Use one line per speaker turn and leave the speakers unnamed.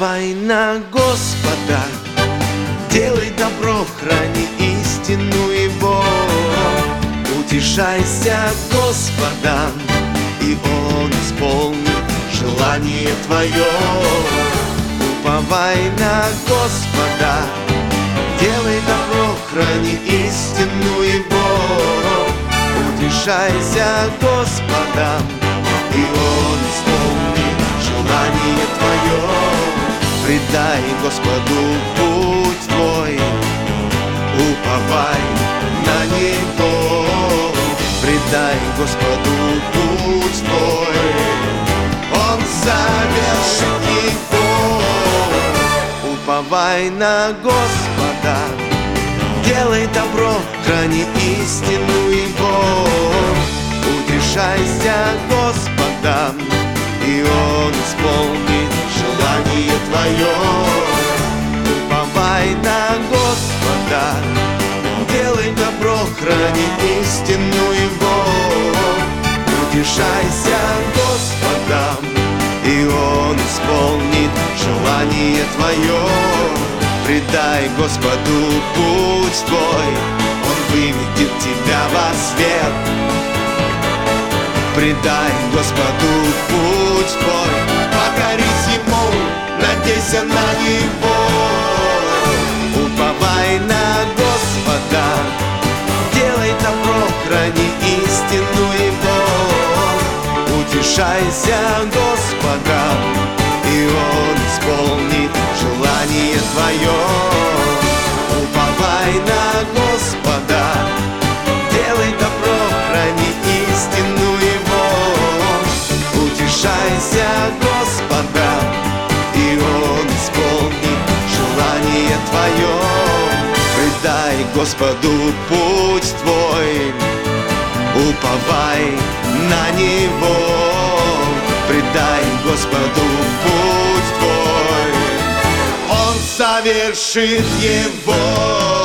Уповай на Господа, делай добро, храни истину Его. Утешайся Господом, и Он исполнит желание твое. Уповай на Господа, делай добро, храни истину Его. Утешайся Господом, и Он исполнит желание твое. Предай Господу путь твой, уповай на Него. Предай Господу путь твой, Он совершит его. Уповай на Господа, делай добро, храни истину Его. Утешайся Господом, и Он исполнит желание твое. Уповай на Господа, делай добро, храни истину Его. Утешайся Господом, и Он исполнит желание твое. Предай Господу путь твой, Он выведет тебя во свет. Предай Господу путь твой, покорись Ему, надейся на Него. Уповай на Господа, делай добро, храни истину Его. Утешайся Господом, и Он исполнит желание твое. Уповай на Господа, делай добро, храни истину Его. Утешайся Господом, и Он исполнит желание твое. Предай Господу путь твой, уповай на Него. Предай Господу путь твой, Он совершит его.